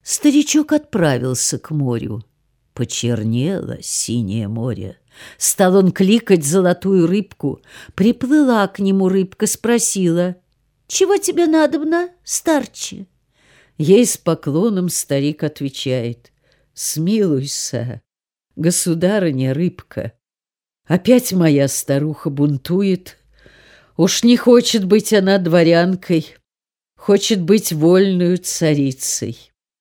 Старичок отправился к морю. Почернело синее море. Стал он кликать золотую рыбку. Приплыла к нему рыбка, спросила: «Чего тебе надобно, старче?» Ей с поклоном старик отвечает: «Смилуйся, государыня рыбка, опять моя старуха бунтует. Уж не хочет быть она дворянкой, хочет быть вольную царицей».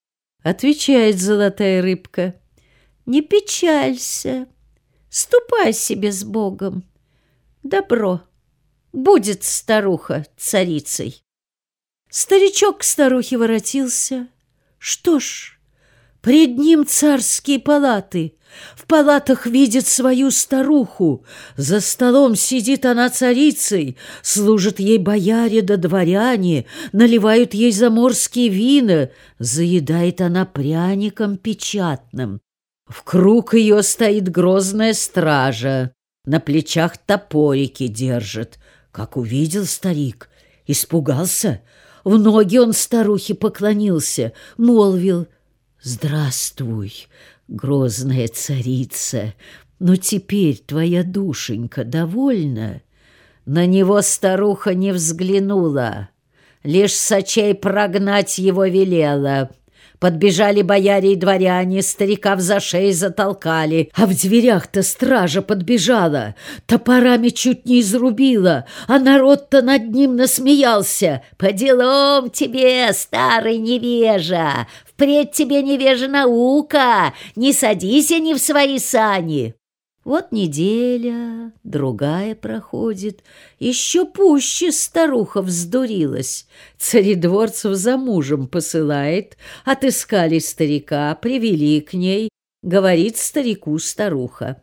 Отвечает золотая рыбка: «Не печалься, ступай себе с Богом. Добро, будет старуха царицей». Старичок к старухе воротился. Что ж, пред ним царские палаты. В палатах видит свою старуху. За столом сидит она царицей. Служат ей бояре да дворяне, наливают ей заморские вина. Заедает она пряником печатным. В круг ее стоит грозная стража, на плечах топорики держит. Как увидел старик, испугался. В ноги он старухе поклонился, молвил: «Здравствуй, грозная царица, но теперь твоя душенька довольна?» На него старуха не взглянула, лишь с очей прогнать его велела. Подбежали бояре и дворяне, старика в зашей затолкали, а в дверях-то стража подбежала, топорами чуть не изрубила, а народ-то над ним насмеялся. «По делам тебе, старый невежа! Впредь тебе, невежа, наука! Не садись они в свои сани!» Вот неделя, другая проходит, еще пуще старуха вздурилась. Царедворцев за мужем посылает, отыскали старика, привели к ней. Говорит старику старуха: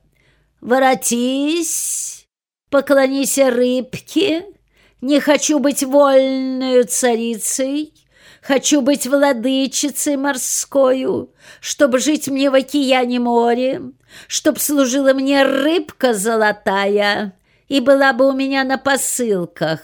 «Воротись, поклонися рыбке, не хочу быть вольною царицей, хочу быть владычицей морскою, чтоб жить мне в океане море, чтоб служила мне рыбка золотая и была бы у меня на посылках».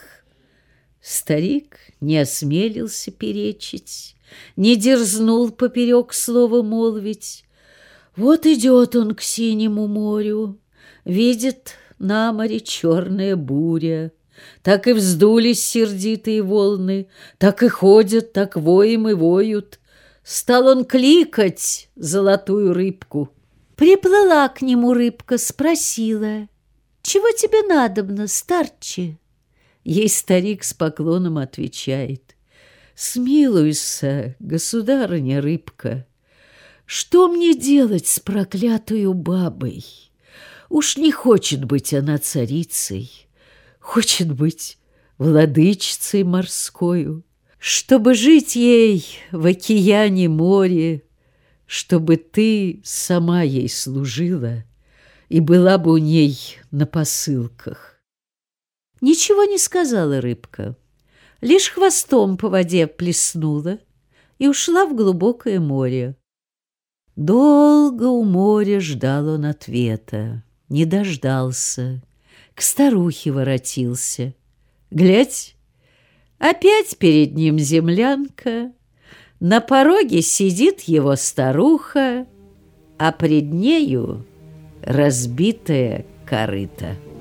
Старик не осмелился перечить, не дерзнул поперек слова молвить. Вот идет он к синему морю, видит на море черная буря. Так и вздулись сердитые волны, так и ходят, так воем и воют. Стал он кликать золотую рыбку. Приплыла к нему рыбка, спросила: «Чего тебе надобно, старче?» Ей старик с поклоном отвечает: «Смилуйся, государыня рыбка, что мне делать с проклятую бабой? Уж не хочет быть она царицей, хочет быть владычицей морскою, чтобы жить ей в океане море, чтобы ты сама ей служила и была бы у ней на посылках». Ничего не сказала рыбка, лишь хвостом по воде плеснула и ушла в глубокое море. Долго у моря ждал он ответа, не дождался. К старухе воротился. Глядь, опять перед ним землянка, на пороге сидит его старуха, а пред нею разбитая корыта.